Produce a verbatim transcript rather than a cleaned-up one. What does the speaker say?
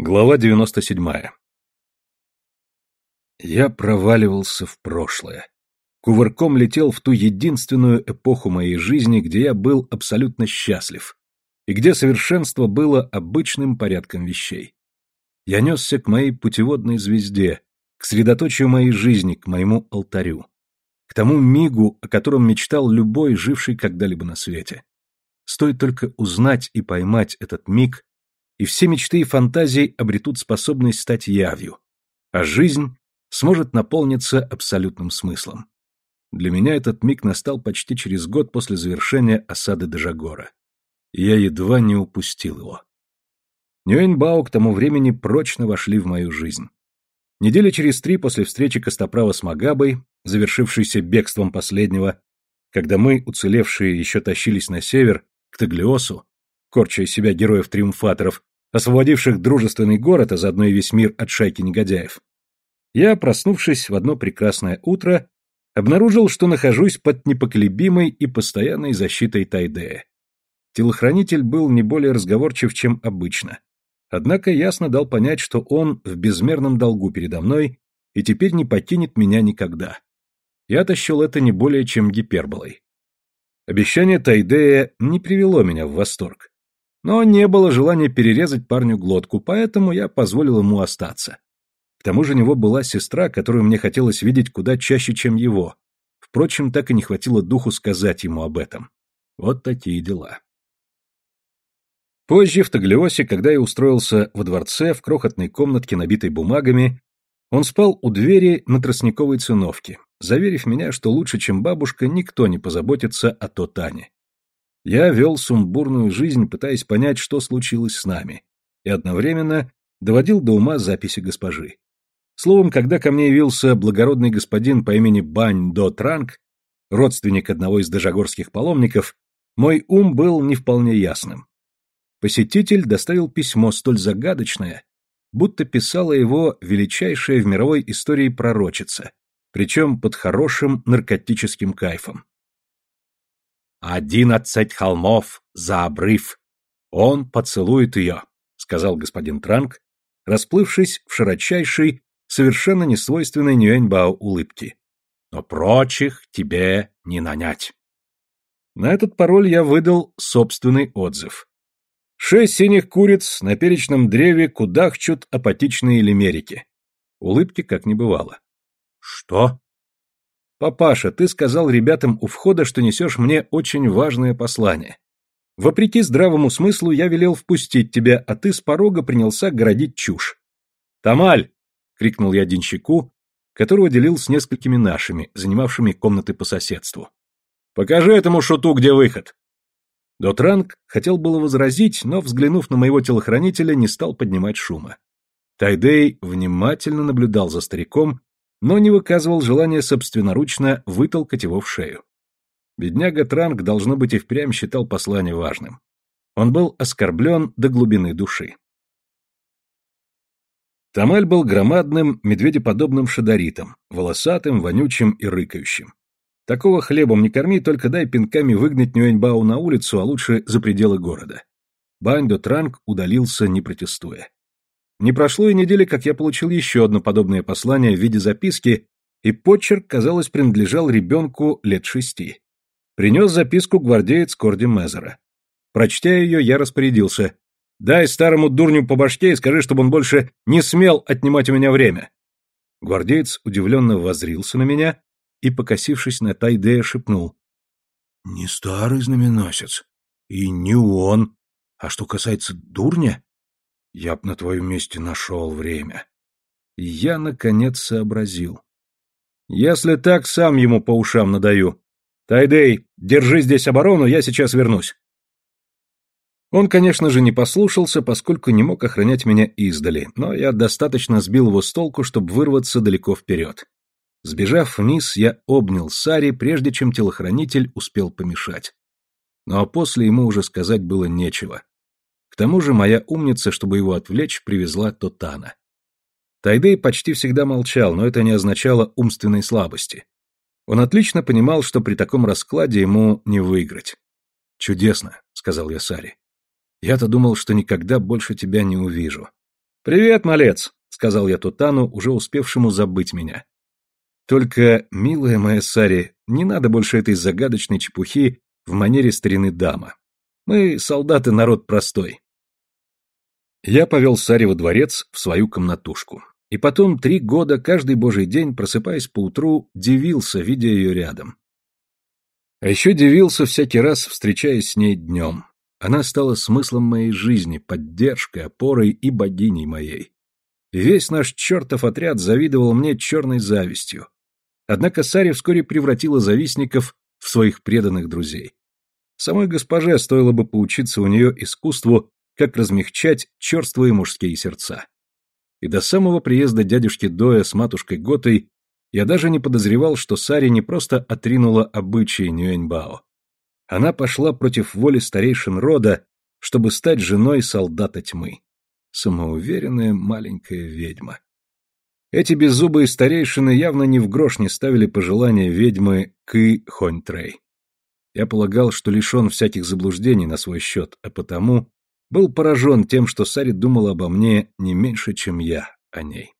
Глава девяносто седьмая. Я проваливался в прошлое. Кувырком летел в ту единственную эпоху моей жизни, где я был абсолютно счастлив, и где совершенство было обычным порядком вещей. Я несся к моей путеводной звезде, к средоточию моей жизни, к моему алтарю, к тому мигу, о котором мечтал любой, живший когда-либо на свете. Стоит только узнать и поймать этот миг, и все мечты и фантазии обретут способность стать явью, а жизнь сможет наполниться абсолютным смыслом. Для меня этот миг настал почти через год после завершения осады Дежагора, и я едва не упустил его. Нюэньбао к тому времени прочно вошли в мою жизнь. Недели через три после встречи Костоправа с Магабой, завершившейся бегством последнего, когда мы, уцелевшие, еще тащились на север, к Таглиосу, корча из себя героев-триумфаторов, освободивших дружественный город, а заодно и весь мир от шайки негодяев, я, проснувшись в одно прекрасное утро, обнаружил, что нахожусь под непоколебимой и постоянной защитой Тайдея. Телохранитель был не более разговорчив, чем обычно, однако ясно дал понять, что он в безмерном долгу передо мной и теперь не покинет меня никогда. Я-то счел это не более чем гиперболой. Обещание Тайдея не привело меня в восторг. Но не было желания перерезать парню глотку, поэтому я позволил ему остаться. К тому же у него была сестра, которую мне хотелось видеть куда чаще, чем его. Впрочем, так и не хватило духу сказать ему об этом. Вот такие дела. Позже, в Таглиосе, когда я устроился во дворце, в крохотной комнатке, набитой бумагами, он спал у двери на тростниковой циновке, заверив меня, что лучше, чем бабушка, никто не позаботится о Тотане. Я вел сумбурную жизнь, пытаясь понять, что случилось с нами, и одновременно доводил до ума записи госпожи. Словом, когда ко мне явился благородный господин по имени Бань-до-Транг, родственник одного из дежагорских паломников, мой ум был не вполне ясным. Посетитель доставил письмо столь загадочное, будто писала его величайшая в мировой истории пророчица, причем под хорошим наркотическим кайфом. «Одиннадцать холмов за обрыв. Он поцелует ее», — сказал господин Транг, расплывшись в широчайшей, совершенно несвойственной Нюэньбао улыбке. «Но прочих тебе не нанять». На этот пароль я выдал собственный отзыв. Шесть синих куриц на перечном древе кудахчут апатичные лимерики. Улыбки как не бывало. «Что?» «Папаша, ты сказал ребятам у входа, что несешь мне очень важное послание. Вопреки здравому смыслу я велел впустить тебя, а ты с порога принялся городить чушь». «Тамаль!» — крикнул я денщику, которого делил с несколькими нашими, занимавшими комнаты по соседству. «Покажи этому шуту, где выход». Дотранг хотел было возразить, но, взглянув на моего телохранителя, не стал поднимать шума. Тайдей внимательно наблюдал за стариком, но не выказывал желания собственноручно вытолкать его в шею. Бедняга Транг, должно быть, и впрямь считал послание важным. Он был оскорблен до глубины души. Тамаль был громадным, медведеподобным шадаритом, волосатым, вонючим и рыкающим. Такого хлебом не корми, только дай пинками выгнать Нюэньбао на улицу, а лучше за пределы города. Бань-до-Транг удалился, не протестуя. Не прошло и недели, как я получил еще одно подобное послание в виде записки, и почерк, казалось, принадлежал ребенку лет шести. Принес записку гвардеец Корди Мезера. Прочтя ее, я распорядился. «Дай старому дурню по башке и скажи, чтобы он больше не смел отнимать у меня время». Гвардеец удивленно воззрился на меня и, покосившись на Тайдея, шепнул. «Не старый знаменосец, и не он. А что касается дурня, я б на твоем месте нашел время». И я, наконец, сообразил. «Если так, сам ему по ушам надаю. Тайдей, держи здесь оборону, я сейчас вернусь». Он, конечно же, не послушался, поскольку не мог охранять меня издали, но я достаточно сбил его с толку, чтобы вырваться далеко вперед. Сбежав вниз, я обнял Сари, прежде чем телохранитель успел помешать. Ну а после ему уже сказать было нечего. К тому же моя умница, чтобы его отвлечь, привезла Тотана. Тайдей почти всегда молчал, но это не означало умственной слабости. Он отлично понимал, что при таком раскладе ему не выиграть. «Чудесно», — сказал я Саре. «Я-то думал, что никогда больше тебя не увижу. «Привет, малец», — сказал я Тутану, уже успевшему забыть меня. «Только, милая моя Сари, не надо больше этой загадочной чепухи в манере старины Дама. Мы, солдаты, народ простой». Я повел Сари во дворец в свою комнатушку. И потом три года, каждый божий день, просыпаясь поутру, дивился, видя ее рядом. А еще дивился всякий раз, встречаясь с ней днем. Она стала смыслом моей жизни, поддержкой, опорой и богиней моей. И весь наш чертов отряд завидовал мне черной завистью. Однако Сари вскоре превратила завистников в своих преданных друзей. Самой госпоже стоило бы поучиться у нее искусству, как размягчать черствые мужские сердца. И до самого приезда дядюшки Доя с матушкой Готой я даже не подозревал, что Сари не просто отринула обычаи Нюэньбао. Она пошла против воли старейшин рода, чтобы стать женой солдата тьмы. Самоуверенная маленькая ведьма. Эти беззубые старейшины явно ни в грош не ставили пожелания ведьмы Кы Хонь-Трэй. Я полагал, что лишен всяких заблуждений на свой счет, а потому был поражен тем, что Сари думала обо мне не меньше, чем я о ней.